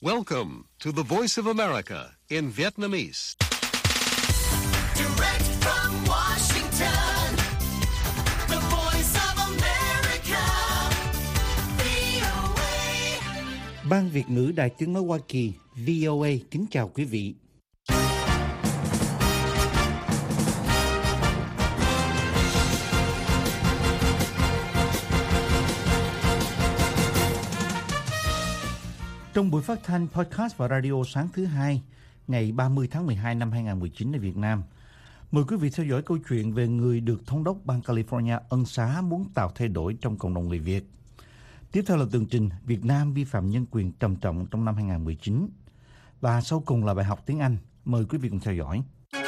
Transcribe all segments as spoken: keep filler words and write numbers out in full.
Welcome to the Voice of America in Vietnamese. Direct from Washington, the Voice of America, vê o a. Ban Việt ngữ Đài Tiếng nói Hoa Kỳ vê o a kính chào quý vị. Trong buổi phát thanh podcast và radio sáng thứ hai, ngày ba mươi tháng mười hai năm hai nghìn không trăm mười chín ở Việt Nam, mời quý vị theo dõi câu chuyện về người được thống đốc bang California ân xá muốn tạo thay đổi trong cộng đồng người Việt. Tiếp theo là tường trình Việt Nam vi phạm nhân quyền trầm trọng trong năm hai nghìn không trăm mười chín. Và sau cùng là bài học tiếng Anh. Mời quý vị cùng theo dõi.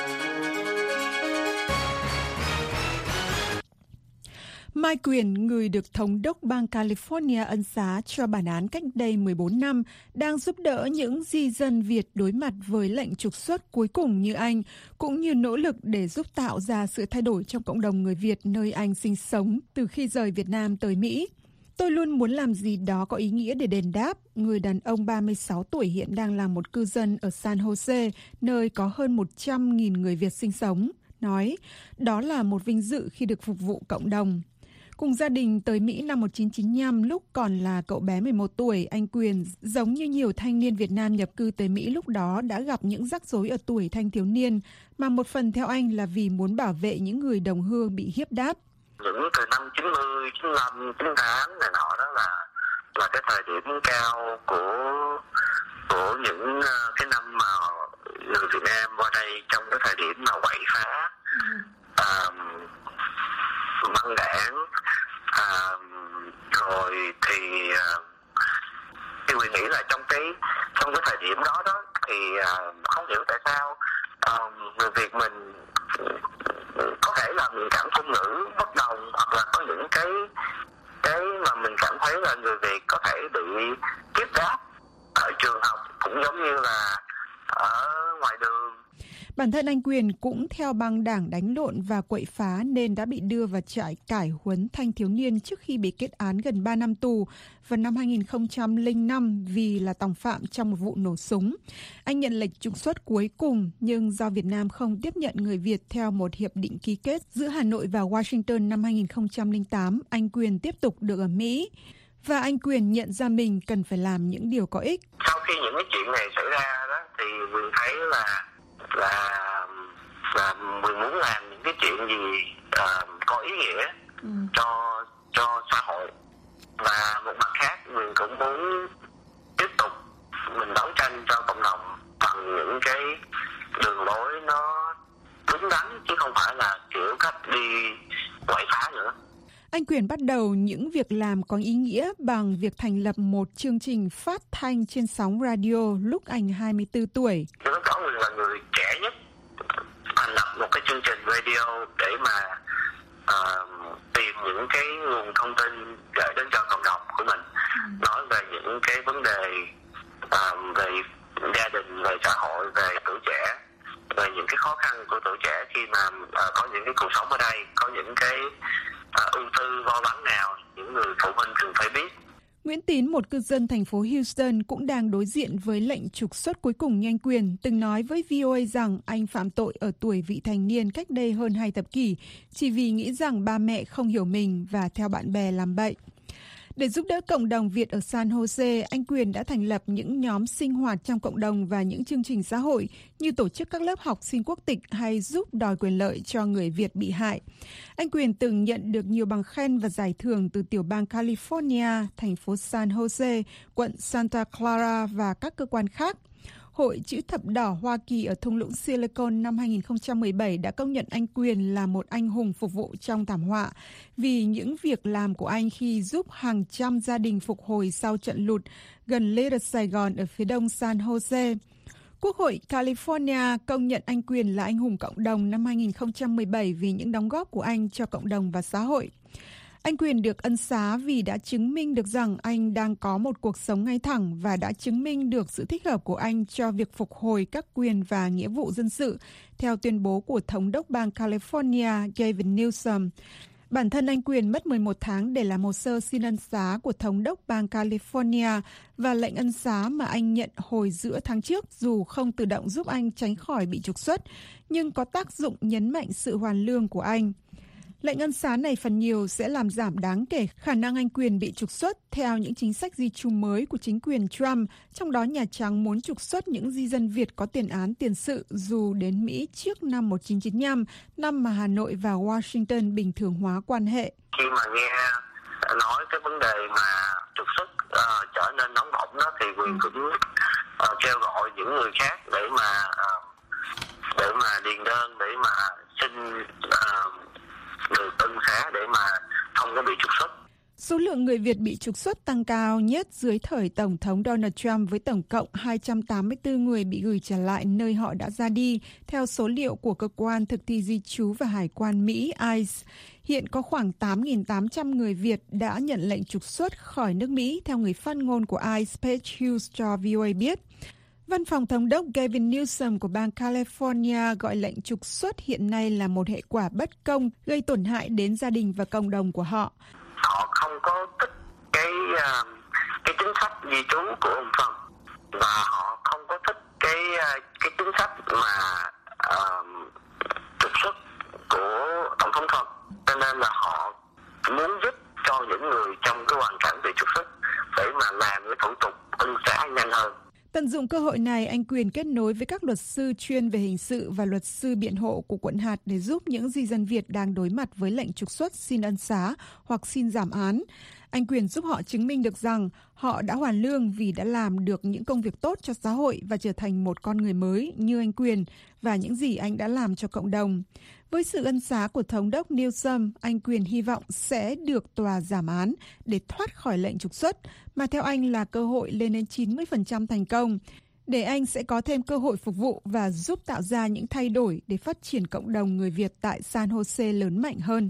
Mike Quyền, người được thống đốc bang California ân xá cho bản án cách đây mười bốn năm, đang giúp đỡ những di dân Việt đối mặt với lệnh trục xuất cuối cùng như anh, cũng như nỗ lực để giúp tạo ra sự thay đổi trong cộng đồng người Việt nơi anh sinh sống từ khi rời Việt Nam tới Mỹ. Tôi luôn muốn làm gì đó có ý nghĩa để đền đáp, người đàn ông ba mươi sáu tuổi hiện đang là một cư dân ở San Jose, nơi có hơn một trăm nghìn người Việt sinh sống, nói đó là một vinh dự khi được phục vụ cộng đồng. Cùng gia đình tới Mỹ năm một nghìn chín trăm chín mươi lăm lúc còn là cậu bé mười một tuổi, anh Quyền, giống như nhiều thanh niên Việt Nam nhập cư tới Mỹ lúc đó đã gặp những rắc rối ở tuổi thanh thiếu niên, mà một phần theo anh là vì muốn bảo vệ những người đồng hương bị hiếp đáp. Những từ năm chín mươi, chín mươi lăm, chín mươi tám này nọ đó là là cái thời điểm cao của của những cái năm mà người Việt Nam qua đây trong cái thời điểm mà quậy phá, ừ. à, băng đảng, à, rồi thì à, thì mình nghĩ là trong cái trong cái thời điểm đó đó thì à, không hiểu tại sao à, người Việt mình có thể là mình cảm ngôn ngữ bất đồng, hoặc là có những cái cái mà mình cảm thấy là người Việt có thể bị tiếp đáp ở trường học cũng giống như là ở ngoài đường. Bản thân anh Quyền cũng theo băng đảng đánh lộn và quậy phá nên đã bị đưa vào trại cải huấn thanh thiếu niên trước khi bị kết án gần ba năm tù vào năm hai nghìn không trăm lẻ năm vì là tòng phạm trong một vụ nổ súng. Anh nhận lệnh trục xuất cuối cùng, nhưng do Việt Nam không tiếp nhận người Việt theo một hiệp định ký kết giữa Hà Nội và Washington năm hai nghìn không trăm lẻ tám, anh Quyền tiếp tục được ở Mỹ. Và anh Quyền nhận ra mình cần phải làm những điều có ích. Sau khi những cái chuyện này xảy ra đó thì mình thấy là là là mình muốn làm những cái chuyện gì uh, có ý nghĩa ừ. cho cho xã hội, và một mặt khác mình cũng muốn tiếp tục mình đấu tranh cho cộng đồng bằng những cái đường lối nó đúng đắn, chứ không phải là kiểu cách đi quậy phá nữa. Anh Quyền bắt đầu những việc làm có ý nghĩa bằng việc thành lập một chương trình phát thanh trên sóng radio lúc anh hai mươi tư tuổi. Lúc đó mình là người trẻ nhất thành lập một cái chương trình radio để mà uh, tìm những cái nguồn thông tin gửi đến cho cộng đồng của mình, ừ. nói về những cái vấn đề uh, về gia đình, về xã hội, về tuổi trẻ, về những cái khó khăn của tuổi trẻ khi mà uh, có những cái cuộc sống ở đây, có những cái uh, ưu tư lo lắng nào những người phụ huynh cần phải biết. Nguyễn Tín, một cư dân thành phố Houston cũng đang đối diện với lệnh trục xuất cuối cùng như anh Quyền, từng nói với vê o a rằng anh phạm tội ở tuổi vị thành niên cách đây hơn hai thập kỷ, chỉ vì nghĩ rằng ba mẹ không hiểu mình và theo bạn bè làm bậy. Để giúp đỡ cộng đồng Việt ở San Jose, anh Quyền đã thành lập những nhóm sinh hoạt trong cộng đồng và những chương trình xã hội như tổ chức các lớp học xin quốc tịch hay giúp đòi quyền lợi cho người Việt bị hại. Anh Quyền từng nhận được nhiều bằng khen và giải thưởng từ tiểu bang California, thành phố San Jose, quận Santa Clara và các cơ quan khác. Hội Chữ Thập Đỏ Hoa Kỳ ở thung lũng Silicon năm hai nghìn không trăm mười bảy đã công nhận anh Quyền là một anh hùng phục vụ trong thảm họa vì những việc làm của anh khi giúp hàng trăm gia đình phục hồi sau trận lụt gần Little Sài Gòn ở phía đông San Jose. Quốc hội California công nhận anh Quyền là anh hùng cộng đồng năm hai nghìn không trăm mười bảy vì những đóng góp của anh cho cộng đồng và xã hội. Anh Quyền được ân xá vì đã chứng minh được rằng anh đang có một cuộc sống ngay thẳng và đã chứng minh được sự thích hợp của anh cho việc phục hồi các quyền và nghĩa vụ dân sự, theo tuyên bố của Thống đốc bang California Gavin Newsom. Bản thân anh Quyền mất mười một tháng để làm hồ sơ xin ân xá của thống đốc bang California và lệnh ân xá mà anh nhận hồi giữa tháng trước dù không tự động giúp anh tránh khỏi bị trục xuất, nhưng có tác dụng nhấn mạnh sự hoàn lương của anh. Lệnh ân xá này phần nhiều sẽ làm giảm đáng kể khả năng anh Quyền bị trục xuất theo những chính sách di trú mới của chính quyền Trump, trong đó Nhà Trắng muốn trục xuất những di dân Việt có tiền án tiền sự dù đến Mỹ trước năm một nghìn chín trăm chín mươi lăm, năm mà Hà Nội và Washington bình thường hóa quan hệ. Khi mà nghe nói cái vấn đề mà trục xuất uh, trở nên nóng bỏng đó thì Quyền cũng uh, kêu gọi những người khác để mà uh, để mà điền đơn để mà xin uh, được ân xá để mà không có bị trục xuất. Số lượng người Việt bị trục xuất tăng cao nhất dưới thời Tổng thống Donald Trump với tổng cộng hai trăm tám mươi tư người bị gửi trở lại nơi họ đã ra đi, theo số liệu của Cơ quan Thực thi Di trú và Hải quan Mỹ I C E. Hiện có khoảng tám nghìn tám trăm người Việt đã nhận lệnh trục xuất khỏi nước Mỹ, theo người phát ngôn của I C E Paige Hughes cho vê o a biết. Văn phòng Thống đốc Gavin Newsom của bang California gọi lệnh trục xuất hiện nay là một hệ quả bất công gây tổn hại đến gia đình và cộng đồng của họ. Họ không có thích cái uh, cái chính sách di trú của ông Trump và họ không có thích cái uh, cái chính sách mà uh, trục xuất của Tổng thống Trump, cho nên là họ muốn giúp cho những người trong cái hoàn cảnh bị trục xuất để mà làm cái thủ tục ân xá nhanh hơn. Tận dụng cơ hội này, anh Quyền kết nối với các luật sư chuyên về hình sự và luật sư biện hộ của quận hạt để giúp những di dân Việt đang đối mặt với lệnh trục xuất xin ân xá hoặc xin giảm án. Anh Quyền giúp họ chứng minh được rằng họ đã hoàn lương vì đã làm được những công việc tốt cho xã hội và trở thành một con người mới như anh Quyền và những gì anh đã làm cho cộng đồng. Với sự ân xá của Thống đốc Newsom, anh Quyền hy vọng sẽ được tòa giảm án để thoát khỏi lệnh trục xuất, mà theo anh là cơ hội lên đến chín mươi phần trăm thành công, để anh sẽ có thêm cơ hội phục vụ và giúp tạo ra những thay đổi để phát triển cộng đồng người Việt tại San Jose lớn mạnh hơn.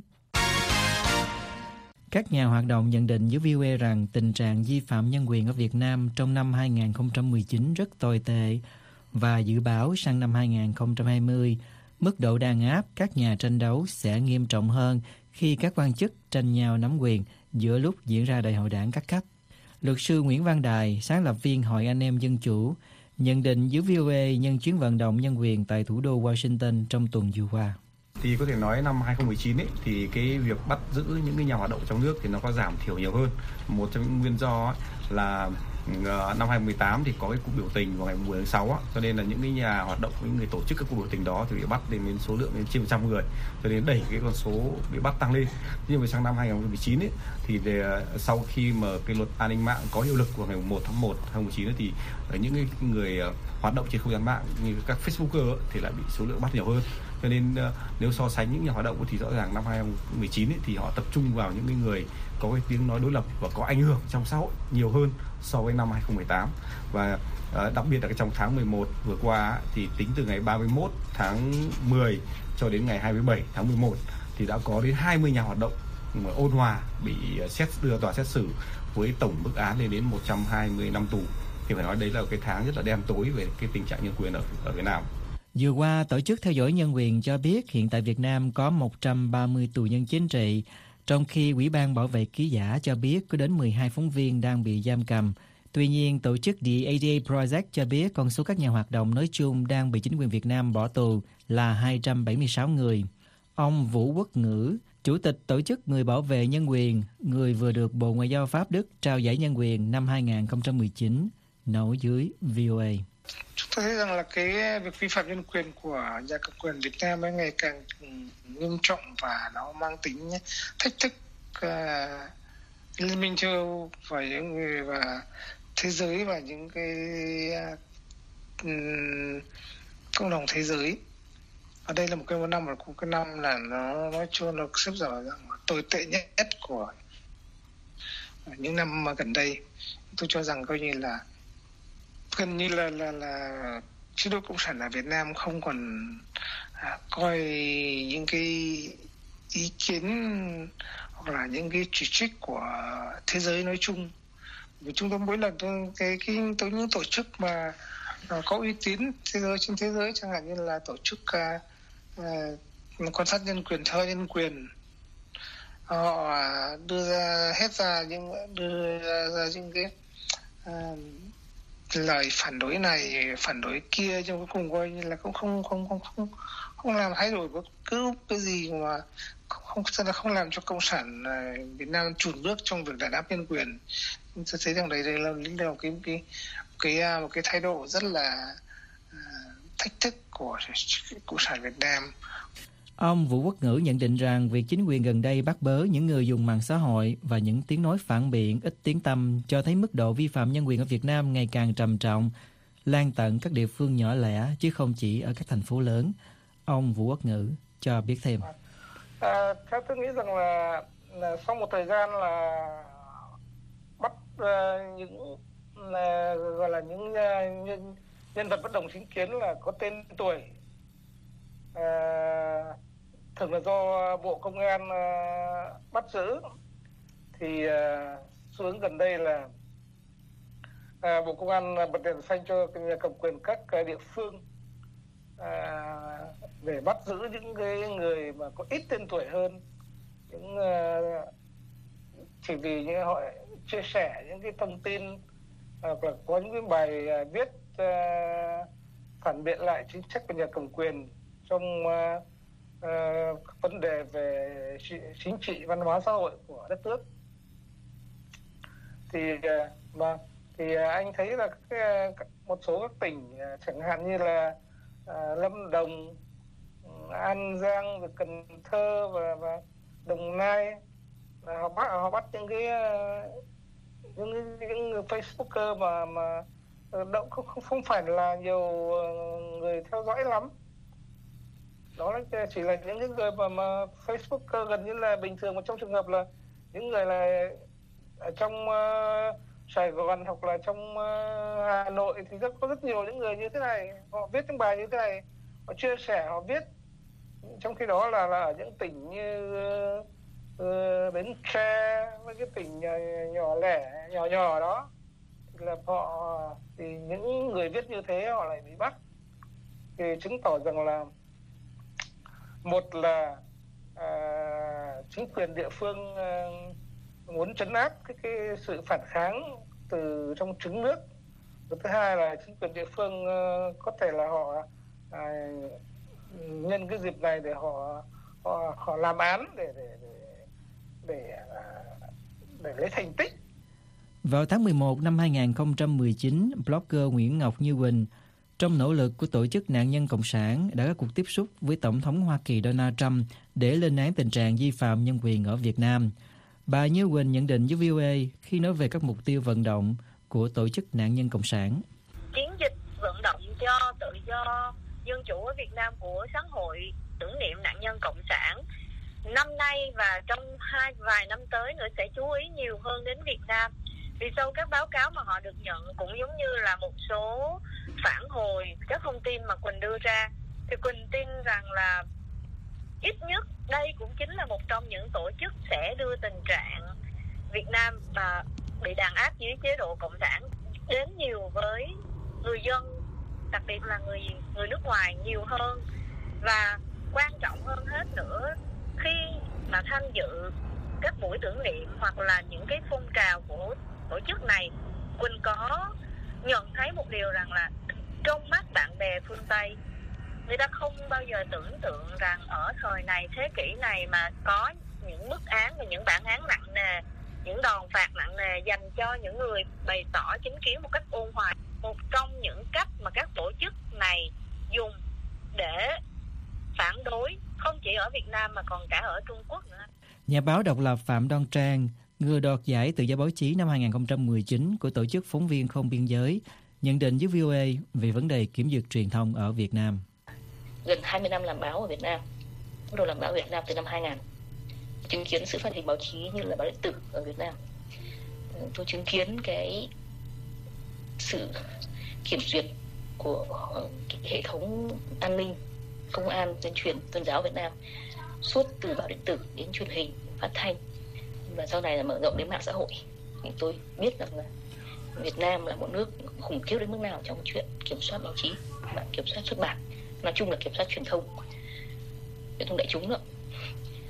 Các nhà hoạt động nhận định với vê o a rằng tình trạng vi phạm nhân quyền ở Việt Nam trong năm hai không một chín rất tồi tệ và dự báo sang năm hai không hai không, mức độ đàn áp các nhà tranh đấu sẽ nghiêm trọng hơn khi các quan chức tranh nhau nắm quyền giữa lúc diễn ra đại hội đảng các cấp. Luật sư Nguyễn Văn Đài, sáng lập viên Hội Anh em Dân Chủ, nhận định với vê o a nhân chuyến vận động nhân quyền tại thủ đô Washington trong tuần vừa qua. Thì có thể nói năm hai không một chín ấy, thì cái việc bắt giữ những cái nhà hoạt động trong nước thì nó có giảm thiểu nhiều hơn. Một trong những nguyên do ấy là uh, năm hai không một tám thì có cái cuộc biểu tình vào ngày mười tháng sáu á, cho nên là những cái nhà hoạt động, những người tổ chức các cuộc biểu tình đó thì bị bắt đến đến số lượng đến trên một trăm người, cho nên đẩy cái con số bị bắt tăng lên. Nhưng mà sang năm hai không một chín ấy thì để, sau khi mà cái luật an ninh mạng có hiệu lực vào ngày một tháng một hai không một chín ấy, thì những cái người uh, hoạt động trên không gian mạng như các Facebooker ấy, thì lại bị số lượng bắt nhiều hơn. Cho nên uh, nếu so sánh những nhà hoạt động thì rõ ràng năm hai không một chín ấy, thì họ tập trung vào những cái người có cái tiếng nói đối lập và có ảnh hưởng trong xã hội nhiều hơn so với năm hai không một tám. Và uh, đặc biệt là trong tháng mười một vừa qua thì tính từ ngày ba mươi mốt tháng mười cho đến ngày hai mươi bảy tháng mười một thì đã có đến hai mươi nhà hoạt động ôn hòa bị xét đưa tòa xét xử với tổng mức án lên đến một trăm hai mươi năm tù. Thì phải nói đấy là cái tháng rất là đen tối về cái tình trạng nhân quyền ở, ở Việt Nam. Vừa qua, Tổ chức Theo dõi Nhân quyền cho biết hiện tại Việt Nam có một trăm ba mươi tù nhân chính trị, trong khi Ủy ban Bảo vệ Ký giả cho biết có đến mười hai phóng viên đang bị giam cầm. Tuy nhiên, tổ chức The a đê a Project cho biết con số các nhà hoạt động nói chung đang bị chính quyền Việt Nam bỏ tù là hai trăm bảy mươi sáu người. Ông Vũ Quốc Ngữ, Chủ tịch Tổ chức Người Bảo vệ Nhân quyền, người vừa được Bộ Ngoại giao Pháp Đức trao giải nhân quyền năm hai không một chín, nói dưới vê o a. Chúng ta thấy rằng là cái việc vi phạm nhân quyền của nhà cầm quyền Việt Nam ấy ngày càng nghiêm trọng và nó mang tính thách thức uh, Liên minh châu Âu và những người và thế giới và những cái um, cộng đồng thế giới. Ở đây là một cái năm một cái năm là nó nói chung nó xếp vào rằng tồi tệ nhất của những năm mà gần đây. Tôi cho rằng coi như là gần như là là là chế độ cộng sản ở Việt Nam không còn à, coi những cái ý kiến hoặc là những cái chỉ trích của thế giới nói chung. Vì chúng tôi mỗi lần tôi cái cái tôi những tổ chức mà có uy tín thế giới trên thế giới, chẳng hạn như là tổ chức uh, uh, quan sát nhân quyền, theo nhân quyền, họ đưa ra hết ra những đưa ra, ra những cái uh, lời phản đối này phản đối kia, trong cuối cùng coi như là cũng không không không không không làm thay đổi bất cứ cái gì, mà không không không làm cho cộng sản Việt Nam chùn bước trong việc đàn áp nhân quyền. Tôi thấy rằng đây đây là lính đầu cái cái cái một cái thái độ rất là uh, thách thức của cộng sản Việt Nam. Ông Vũ Quốc Ngữ nhận định rằng việc chính quyền gần đây bắt bớ những người dùng mạng xã hội và những tiếng nói phản biện ít tiếng tăm cho thấy mức độ vi phạm nhân quyền ở Việt Nam ngày càng trầm trọng, lan tận các địa phương nhỏ lẻ chứ không chỉ ở các thành phố lớn. Ông Vũ Quốc Ngữ cho biết thêm. À, theo tôi nghĩ rằng là, là sau một thời gian là bắt uh, những là, gọi là những uh, nhân, nhân vật bất đồng chính kiến là có tên tuổi, uh, thường là do Bộ Công an uh, bắt giữ, thì uh, xu hướng gần đây là uh, Bộ Công an bật đèn xanh cho nhà cầm quyền các uh, địa phương uh, để bắt giữ những cái người mà có ít tên tuổi hơn, những uh, chỉ vì những họ chia sẻ những cái thông tin hoặc là có những cái bài uh, viết uh, phản biện lại chính sách của nhà cầm quyền trong uh, uh, vấn đề về chính trị, văn hóa xã hội của đất nước. Thì uh, mà thì uh, anh thấy là cái, uh, một số các tỉnh uh, chẳng hạn như là uh, Lâm Đồng, An Giang, rồi Cần Thơ và, và Đồng Nai, họ bắt họ bắt những cái những những người Facebooker mà mà động không không không phải là nhiều người theo dõi lắm. Đó là chỉ là những cái người mà mà Facebooker gần như là bình thường, mà trong trường hợp là những người là ở trong uh, Sài Gòn hoặc là trong uh, Hà Nội thì rất có rất nhiều những người như thế này, họ viết những bài như thế này, họ chia sẻ, họ viết. Trong khi đó là, là ở những tỉnh như uh, Bến Tre, với cái tỉnh nhỏ, nhỏ lẻ, nhỏ nhỏ đó, thì là họ thì những người viết như thế họ lại bị bắt, thì chứng tỏ rằng là một là uh, chính quyền địa phương uh, muốn trấn áp cái, cái sự phản kháng từ trong trứng nước. Và thứ hai là chính quyền địa phương uh, có thể là họ uh, nhân cái dịp này để họ họ, họ làm án để để để để, để lấy thành tích. Vào tháng mười một năm hai nghìn không trăm mười chín, blogger Nguyễn Ngọc Như Quỳnh, trong nỗ lực của tổ chức nạn nhân cộng sản, đã có cuộc tiếp xúc với Tổng thống Hoa Kỳ Donald Trump để lên án tình trạng vi phạm nhân quyền ở Việt Nam. Bà Như Quỳnh nhận định với vê o a khi nói về các mục tiêu vận động của tổ chức nạn nhân cộng sản. Chiến dịch vận động cho tự do, dân chủ ở Việt Nam của xã hội tưởng niệm nạn nhân cộng sản năm nay và trong hai vài năm tới nữa sẽ chú ý nhiều hơn đến Việt Nam. Vì sau các báo cáo mà họ được nhận cũng giống như là một số phản hồi các thông tin mà Quỳnh đưa ra, thì Quỳnh tin rằng là ít nhất đây cũng chính là một trong những tổ chức sẽ đưa tình trạng Việt Nam mà bị đàn áp dưới chế độ cộng sản đến nhiều với người dân, đặc biệt là người người nước ngoài nhiều hơn. Và quan trọng hơn hết nữa, khi mà tham dự các buổi tưởng niệm hoặc là những cái phong trào của tổ chức này, Quỳnh có nhận thấy một điều rằng là trong mắt bạn bè phương Tây, người ta không bao giờ tưởng tượng rằng ở thời này, thế kỷ này mà có những mức án và những bản án nặng nề, những đòn phạt nặng nề dành cho những người bày tỏ chính kiến một cách ôn hòa. Một trong những cách mà các tổ chức này dùng để phản đối không chỉ ở Việt Nam mà còn cả ở Trung Quốc nữa. Nhà báo độc lập Phạm Đoan Trang, người đoạt giải tự do báo chí năm hai nghìn không trăm mười chín của tổ chức Phóng viên Không Biên Giới, nhận định với vê o a về vấn đề kiểm duyệt truyền thông ở Việt Nam. Gần hai mươi năm làm báo ở Việt Nam, bắt đầu làm báo ở Việt Nam từ năm hai nghìn, chứng kiến sự phát triển báo chí như là báo điện tử ở Việt Nam. Tôi chứng kiến cái sự kiểm duyệt của hệ thống an ninh, công an, tuyên truyền, tôn giáo Việt Nam, suốt từ báo điện tử đến truyền hình, phát thanh, và sau này là mở rộng đến mạng xã hội. Thì tôi biết rằng là Việt Nam là một nước khủng khiếp đến mức nào trong chuyện kiểm soát báo chí, và kiểm soát xuất bản, nói chung là kiểm soát truyền thông, truyền thông đại chúng nữa.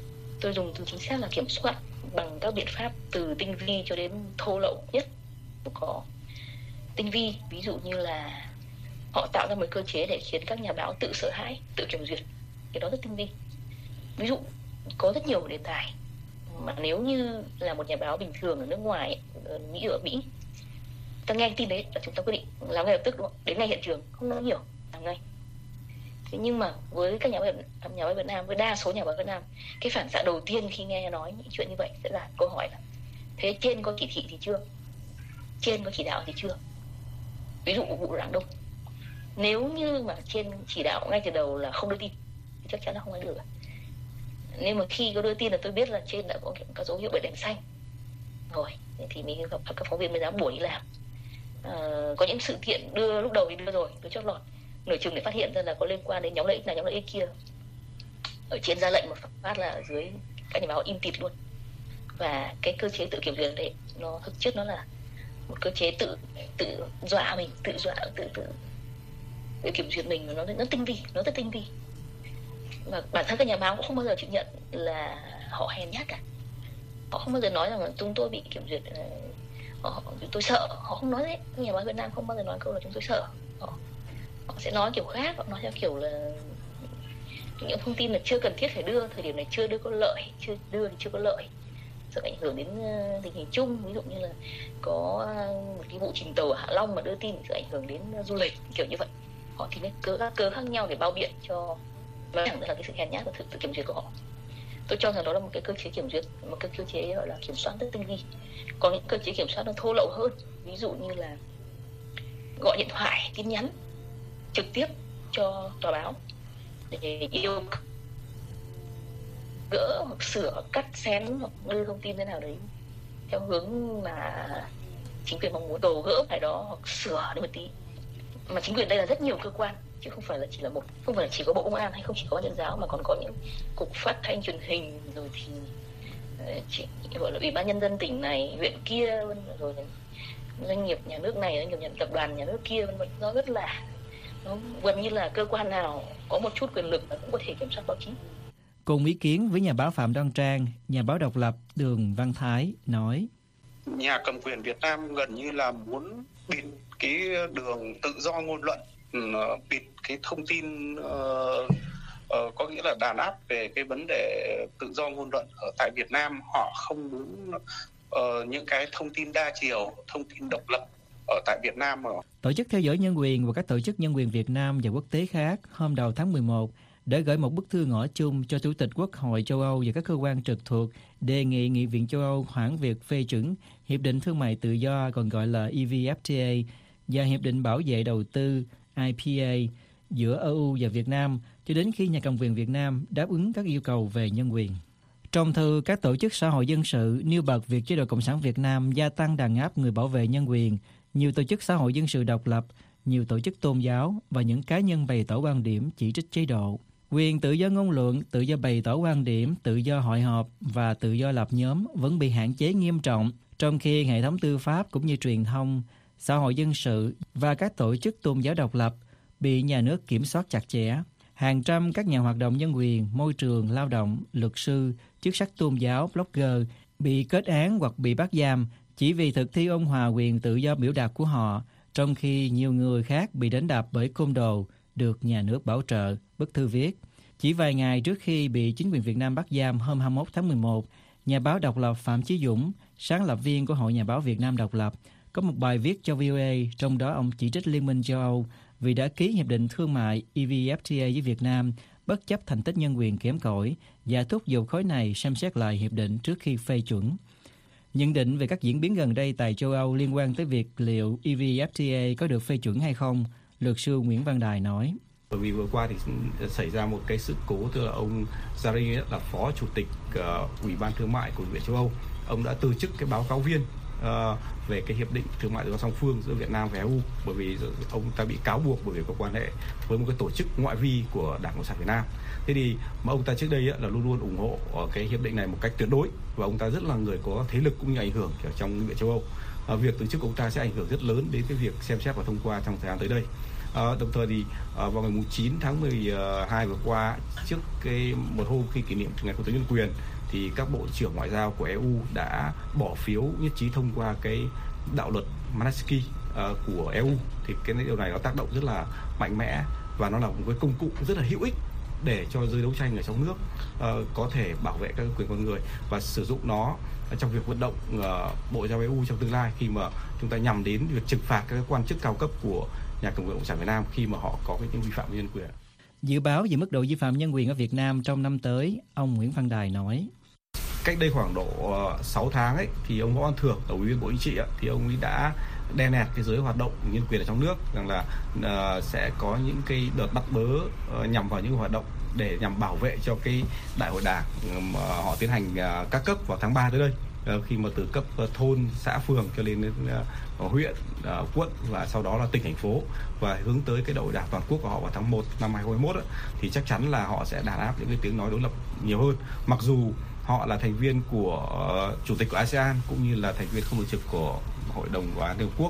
tôi dùng từ chính xác là kiểm soát bằng các biện pháp từ tinh vi cho đến thô lậu nhất có. Tinh vi ví dụ như là họ tạo ra một cơ chế để khiến các nhà báo tự sợ hãi, tự kiểm duyệt, cái đó rất tinh vi. Ví dụ có rất nhiều đề tài mà nếu như là một nhà báo bình thường ở nước ngoài, ở Mỹ, ở Mỹ, ta nghe tin đấy là chúng ta quyết định làm ngay lập tức, đúng không? Đến ngay hiện trường, không nói nhiều, làm ngay. Thế nhưng mà với các nhà báo, nhà báo Việt Nam, với đa số nhà báo Việt Nam, cái phản xạ đầu tiên khi nghe nói những chuyện như vậy sẽ là câu hỏi là thế trên có chỉ thị thì chưa? Trên có chỉ đạo thì chưa? Ví dụ vụ Rạng Đông, nếu như mà trên chỉ đạo ngay từ đầu là không đưa tin thì chắc chắn là không ai đưa cả. Nhưng mà khi có đưa tin là tôi biết là trên đã có các dấu hiệu bật đèn xanh rồi thì mình gặp các phóng viên mới dám buổi đi làm. À, có những sự kiện đưa lúc đầu thì đưa rồi, đưa chót lọt, nửa chừng để phát hiện ra là có liên quan đến nhóm lợi ích này nhóm lợi ích kia, ở trên ra lệnh một phát là dưới các nhà báo im tịt luôn. Và cái cơ chế tự kiểm duyệt đấy nó thực chất nó là một cơ chế tự tự dọa mình, tự dọa tự tự tự kiểm duyệt mình, nó nó tinh vi, nó rất tinh vi. Và bản thân các nhà báo cũng không bao giờ chịu nhận là họ hèn nhát cả. Họ không bao giờ nói rằng là chúng tôi bị kiểm duyệt, họ, chúng tôi sợ. Họ không nói đấy. Các nhà báo Việt Nam không bao giờ nói câu là chúng tôi sợ. Họ, họ sẽ nói kiểu khác. Họ nói theo kiểu là những thông tin là chưa cần thiết phải đưa, thời điểm này chưa đưa có lợi, chưa đưa thì chưa có lợi, sợ ảnh hưởng đến tình hình chung. Ví dụ như là có một cái vụ chìm tàu ở Hạ Long mà đưa tin sẽ ảnh hưởng đến du lịch, kiểu như vậy. Họ thì cứ các cớ khác nhau để bao biện cho nói rằng là cái sự hèn nhát và sự tự kiểm duyệt của họ. Tôi cho rằng đó là một cái cơ chế kiểm duyệt, một cái cơ chế gọi là kiểm soát rất tinh vi. Còn những cơ chế kiểm soát nó thô lậu hơn, ví dụ như là gọi điện thoại, tin nhắn trực tiếp cho tòa báo để yêu gỡ hoặc sửa, cắt xén hoặc đưa thông tin thế nào đấy theo hướng mà chính quyền mong muốn, cầu gỡ phải đó hoặc sửa đi một tí. Mà chính quyền đây là rất nhiều cơ quan chứ không phải là chỉ là một, không phải là chỉ có Bộ Công an hay không chỉ có Ban Tuyên giáo, mà còn có những cục phát thanh truyền hình, rồi thì chỉ gọi là Ủy ban Nhân dân tỉnh này, huyện kia, rồi doanh nghiệp nhà nước này, doanh nghiệp nhà, tập đoàn nhà nước kia, vân vân. Nó rất là, nó gần như là cơ quan nào có một chút quyền lực là cũng có thể kiểm soát báo chí. Cùng ý kiến với nhà báo Phạm Đoan Trang, nhà báo độc lập Đường Văn Thái nói: Nhà cầm quyền Việt Nam gần như là muốn bịt cái đường tự do ngôn luận, bịt cái thông tin, uh, uh, có nghĩa là đàn áp về cái vấn đề tự do ngôn luận ở tại Việt Nam. Họ không muốn uh, những cái thông tin đa chiều, thông tin độc lập ở tại Việt Nam. Mà. Tổ chức theo dõi nhân quyền và các tổ chức nhân quyền Việt Nam và quốc tế khác hôm đầu tháng mười một đã gửi một bức thư ngỏ chung cho Chủ tịch Quốc hội châu Âu và các cơ quan trực thuộc, đề nghị Nghị viện châu Âu hoãn việc phê chuẩn Hiệp định Thương mại Tự do, còn gọi là e vê ép tê a, và Hiệp định Bảo vệ Đầu tư i pê a giữa e u và Việt Nam cho đến khi nhà cầm quyền Việt Nam đáp ứng các yêu cầu về nhân quyền. Trong thư, các tổ chức xã hội dân sự nêu bật việc chế độ Cộng sản Việt Nam gia tăng đàn áp người bảo vệ nhân quyền, nhiều tổ chức xã hội dân sự độc lập, nhiều tổ chức tôn giáo và những cá nhân bày tỏ quan điểm chỉ trích chế độ. Quyền tự do ngôn luận, tự do bày tỏ quan điểm, tự do hội họp và tự do lập nhóm vẫn bị hạn chế nghiêm trọng, trong khi hệ thống tư pháp cũng như truyền thông, xã hội dân sự và các tổ chức tôn giáo độc lập bị nhà nước kiểm soát chặt chẽ. Hàng trăm các nhà hoạt động nhân quyền, môi trường, lao động, luật sư, chức sắc tôn giáo, blogger bị kết án hoặc bị bắt giam chỉ vì thực thi ôn hòa quyền tự do biểu đạt của họ, trong khi nhiều người khác bị đánh đập bởi côn đồ được nhà nước bảo trợ, bức thư viết. Chỉ vài ngày trước khi bị chính quyền Việt Nam bắt giam hôm hai mươi mốt tháng mười một, nhà báo độc lập Phạm Chí Dũng, sáng lập viên của Hội Nhà báo Việt Nam độc lập, có một bài viết cho vê o a, trong đó ông chỉ trích Liên minh châu Âu vì đã ký hiệp định thương mại e vê ép tê a với Việt Nam bất chấp thành tích nhân quyền kém cỏi và thúc giục khối này xem xét lại hiệp định trước khi phê chuẩn. Nhận định về các diễn biến gần đây tại châu Âu liên quan tới việc liệu e vê ép tê a có được phê chuẩn hay không, luật sư Nguyễn Văn Đài nói: Bởi vì vừa qua thì xảy ra một cái sự cố, tức là ông Zari là phó chủ tịch uh, Ủy ban Thương mại của Nghị viện châu Âu, ông đã từ chức cái báo cáo viên uh, về cái hiệp định thương mại tự do song phương giữa Việt Nam và e u, bởi vì ông ta bị cáo buộc bởi vì có quan hệ với một cái tổ chức ngoại vi của Đảng Cộng sản Việt Nam. Thế thì mà ông ta trước đây là luôn luôn ủng hộ cái hiệp định này một cách tuyệt đối, và ông ta rất là người có thế lực cũng như ảnh hưởng ở trong Nghị viện châu Âu. À, việc từ chức của ông ta sẽ ảnh hưởng rất lớn đến cái việc xem xét và thông qua trong thời gian tới đây. À, đồng thời thì à, vào ngày chín tháng mười hai vừa qua, trước cái một hôm khi kỷ niệm ngày Quốc tế nhân quyền, thì các bộ trưởng ngoại giao của e u đã bỏ phiếu nhất trí thông qua cái đạo luật Magnitsky uh, của e u. Thì cái điều này nó tác động rất là mạnh mẽ và nó là một cái công cụ rất là hữu ích để cho giới đấu tranh ở trong nước uh, có thể bảo vệ các quyền con người và sử dụng nó trong việc vận động uh, Bộ Ngoại giao e u trong tương lai khi mà chúng ta nhằm đến việc trừng phạt các quan chức cao cấp của nhà cầm quyền cộng sản Việt Nam khi mà họ có những vi phạm về nhân quyền. Dự báo về mức độ vi phạm nhân quyền ở Việt Nam trong năm tới, ông Nguyễn Văn Đài nói. Cách đây khoảng độ sáu tháng ấy thì ông Võ Văn Thưởng, Ủy viên Bộ Chính trị ấy, thì ông ấy đã đè nẹt cái giới hoạt động nhân quyền ở trong nước rằng là uh, sẽ có những cái đợt bắt bớ uh, nhằm vào những hoạt động để nhằm bảo vệ cho cái đại hội đảng mà họ tiến hành uh, các cấp vào tháng ba tới đây. Uh, khi mà từ cấp uh, thôn, xã, phường cho lên đến uh, huyện, uh, quận và sau đó là tỉnh, thành phố và hướng tới cái đại hội đảng toàn quốc của họ vào tháng một năm hai không hai mốt ấy, thì chắc chắn là họ sẽ đàn áp những cái tiếng nói đối lập nhiều hơn. Mặc dù họ là thành viên của uh, chủ tịch của a sê an cũng như là thành viên không thường trực của Hội đồng Bảo an Liên Hợp Quốc.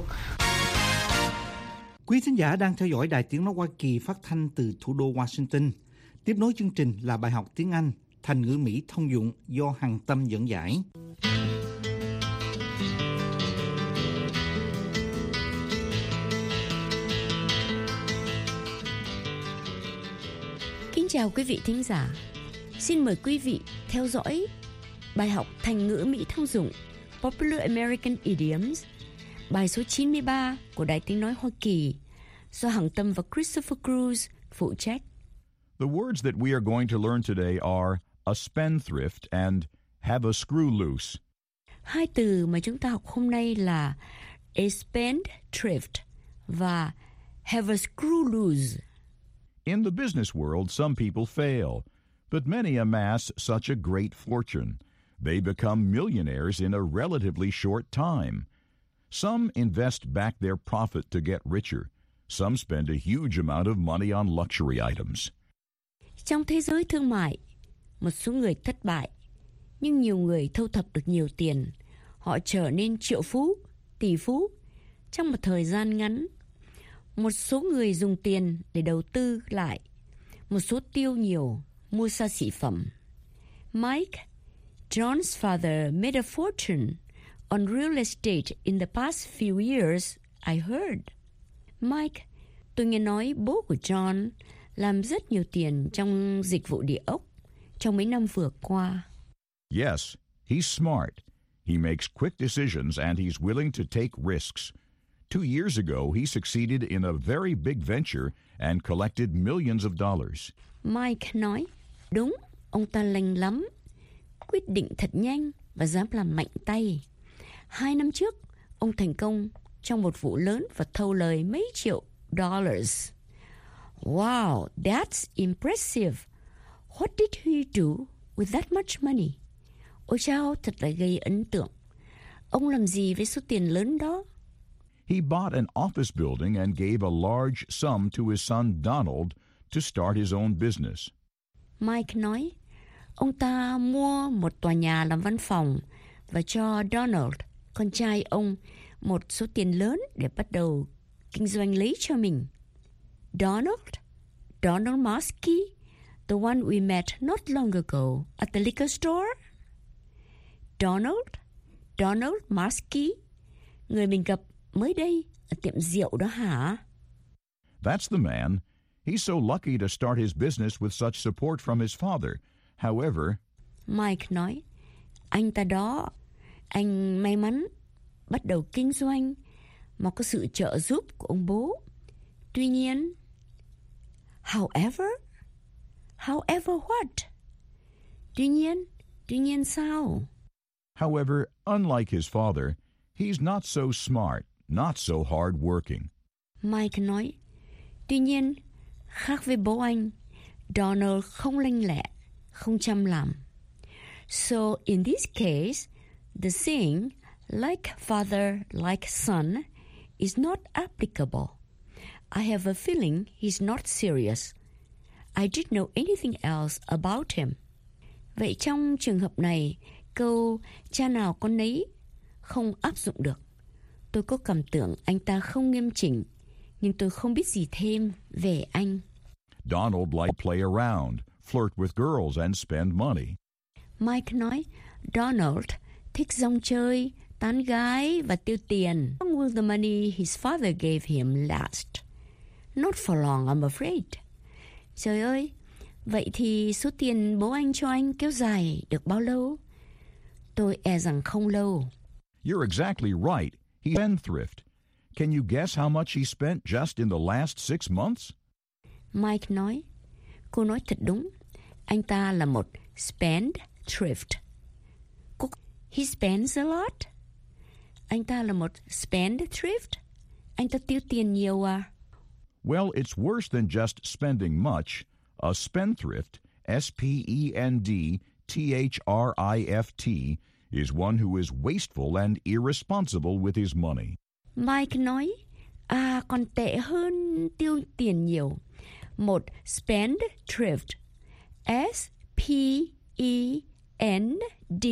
Quý thính giả đang theo dõi Đài Tiếng nói Hoa Kỳ phát thanh từ thủ đô Washington. Tiếp nối chương trình là bài học tiếng Anh thành ngữ Mỹ thông dụng do Hằng Tâm dẫn giải. Kính chào quý vị thính giả. Xin mời quý vị theo dõi bài học thành ngữ Mỹ thông dụng Popular American Idioms, bài số chín mươi ba của Đài Tiếng nói Hoa Kỳ do Hằng Tâm và Christopher Cruz phụ trách. The words that we are going to learn today are a spendthrift and have a screw loose. Hai từ mà chúng ta học hôm nay là a spendthrift và have a screw loose. In the business world, some people fail, but many amass such a great fortune. They become millionaires in a relatively short time. Some invest back their profit to get richer. Some spend a huge amount of money on luxury items. Trong thế giới thương mại, một số người thất bại, nhưng nhiều người thu thập được nhiều tiền. Họ trở nên triệu phú, tỷ phú trong một thời gian ngắn. Một số người dùng tiền để đầu tư lại, một số tiêu nhiều, mua xa xỉ phẩm. Mike, John's father made a fortune on real estate in the past few years, I heard. Mike, tôi nghe nói bố của John làm rất nhiều tiền trong dịch vụ địa ốc trong mấy năm vừa qua. Yes, he's smart. He makes quick decisions and he's willing to take risks. Two years ago, he succeeded in a very big venture and collected millions of dollars. Mike nói, đúng, ông ta lành lắm, quyết định thật nhanh và dám làm mạnh tay. Hai năm trước, ông thành công trong một vụ lớn và thâu lời mấy triệu dollars. Wow, that's impressive. What did he do with that much money? Ôi chao, thật là gây ấn tượng. Ông làm gì với số tiền lớn đó? He bought an office building and gave a large sum to his son Donald to start his own business. Mike nói, ông ta mua một tòa nhà làm văn phòng và cho Donald, con trai ông, một số tiền lớn để bắt đầu kinh doanh lấy cho mình. Donald, Donald Maskey, the one we met not long ago at the liquor store. Donald, Donald Maskey, người mình gặp mới đây ở tiệm rượu đó hả? That's the man. He's so lucky to start his business with such support from his father. However, Mike nói, anh ta đó, anh may mắn bắt đầu kinh doanh mà có sự trợ giúp của ông bố. Tuy nhiên, however, however what? Tuy nhiên, tuy nhiên sao? However, unlike his father, he's not so smart, not so hard working. Mike nói, tuy nhiên, khác với bố anh, Donald không lanh lẹ, không chăm làm. So in this case, the saying, like father, like son, is not applicable. I have a feeling he's not serious. I didn't know anything else about him. Vậy trong trường hợp này, câu cha nào con nấy không áp dụng được. Tôi có cảm tưởng anh ta không nghiêm chỉnh, nhưng tôi không biết gì thêm về anh. Donald liked play around, flirt with girls and spend money. Mike nói, Donald thích rong chơi, tán gái và tiêu tiền. How long will the money his father gave him last? Not for long, I'm afraid. Trời ơi, vậy thì số tiền bố anh cho anh kéo dài được bao lâu? Tôi e rằng không lâu. You're exactly right. He's spendthrift. Can you guess how much he spent just in the last six months? Mike nói, cô nói thật đúng. Anh ta là một spendthrift. Cô, he spends a lot. Anh ta là một spendthrift. Anh ta tiêu tiền nhiều à? Well, it's worse than just spending much. A spendthrift, S P E N D T H R I F T, is one who is wasteful and irresponsible with his money. Mike nói, à còn tệ hơn tiêu tiền nhiều. Một spendthrift, S P E N D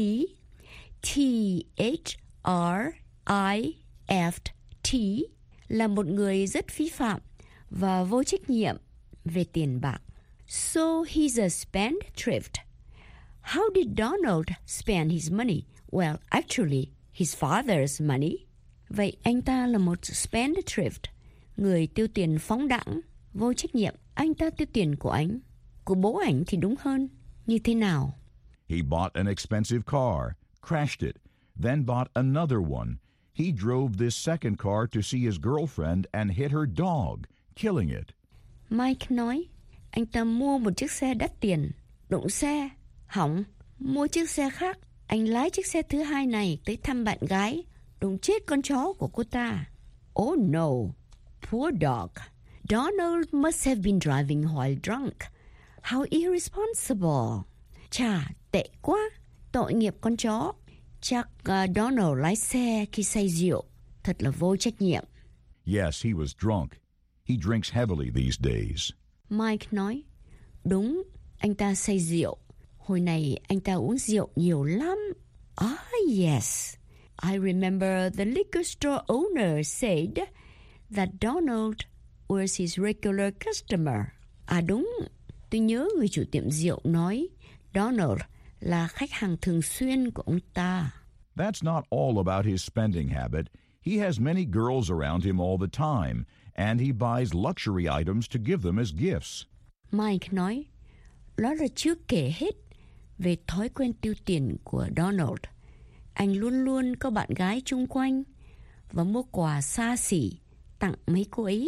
T H R I F T, là một người rất phí phạm và vô trách nhiệm về tiền bạc. So he's a spendthrift. How did Donald spend his money? Well, actually, his father's money. Vậy anh ta là một spendthrift, người tiêu tiền phóng đãng, vô trách nhiệm. Anh ta tiêu tiền của anh, của bố ảnh thì đúng hơn. Như thế nào? He bought an expensive car, crashed it, then bought another one. He drove this second car to see his girlfriend and hit her dog, killing it. Mike nói, anh ta mua một chiếc xe đắt tiền, đụng xe, hỏng, mua chiếc xe khác. Anh lái chiếc xe thứ hai này tới thăm bạn gái, đụng chết con chó của cô ta. Oh no, poor dog. Donald must have been driving while drunk. How irresponsible. Chà, tệ quá, tội nghiệp con chó. Chắc uh, Donald lái xe khi say rượu, thật là vô trách nhiệm. Yes, he was drunk. He drinks heavily these days. Mike nói, đúng, anh ta say rượu. Hồi này anh ta uống rượu nhiều lắm. Ah, yes. I remember the liquor store owner said that Donald was his regular customer. À đúng, tôi nhớ người chủ tiệm rượu nói Donald là khách hàng thường xuyên của ông ta. That's not all about his spending habit. He has many girls around him all the time, and he buys luxury items to give them as gifts. Mike nói, đó là chưa kể hết về thói quen tiêu tiền của Donald. Anh luôn luôn có bạn gái chung quanh và mua quà xa xỉ tặng mấy cô ấy.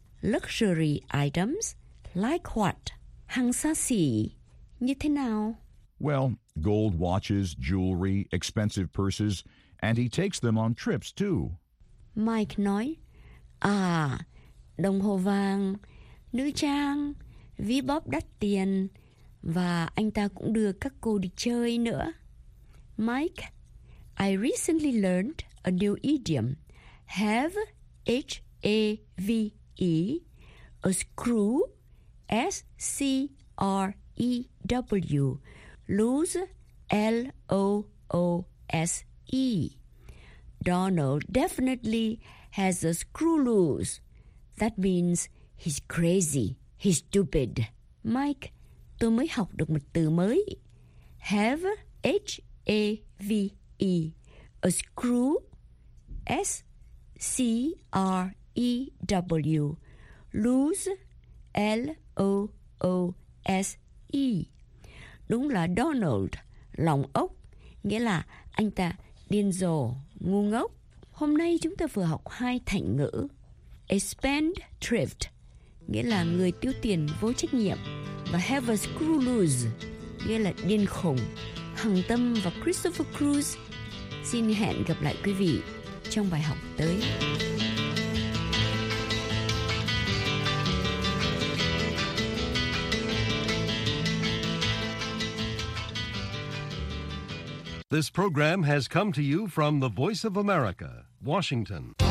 Luxury items like what? Hàng xa xỉ như thế nào? Well, gold watches, jewelry, expensive purses, and he takes them on trips too. Mike nói, à, đồng hồ vàng, nữ trang, ví bóp đắt tiền, và anh ta cũng đưa các cô đi chơi nữa. Mike, I recently learned a new idiom. Have, H A V E, a screw, S C R E W, lose, L O O S E. Donald definitely has a screw loose. That means he's crazy, he's stupid. Mike, tôi mới học được một từ mới. Have, H A V E, a screw, S C R E W, lose, L O O S E. Đúng là Donald, lòng ốc, nghĩa là anh ta điên rồ, ngu ngốc. Hôm nay chúng ta vừa học hai thành ngữ. A spendthrift, nghĩa là người tiêu tiền vô trách nhiệm, và have a screw loose, nghĩa là điên khùng. Hằng Tâm và Christopher Cruz xin hẹn gặp lại quý vị trong bài học tới. This program has come to you from the Voice of America, Washington.